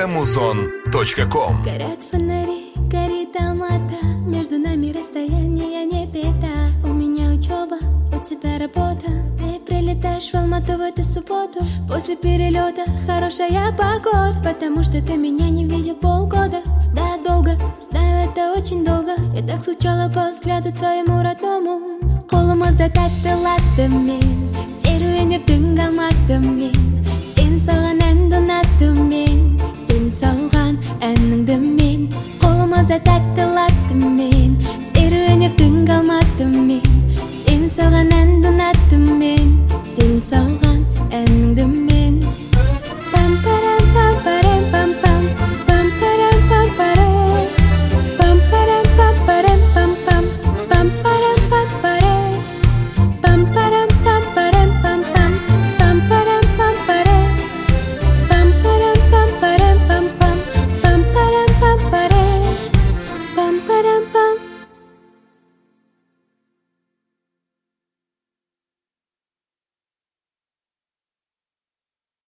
muzon.com. Горят фонари, горит Алмата, между нами расстояние не беда. У меня учеба, у тебя работа. Ты прилетаешь в Алмату в эту субботу. После перелета хорошая погода, потому что ты меня не видел полгода. Да, долго, знаю, это очень долго. Я так скучала по взгляду твоему родному. Қолымызда тәтті-латтымен, серуендеп түнгі алматымен. Сен саған әнді ұнаттым мен, сен салған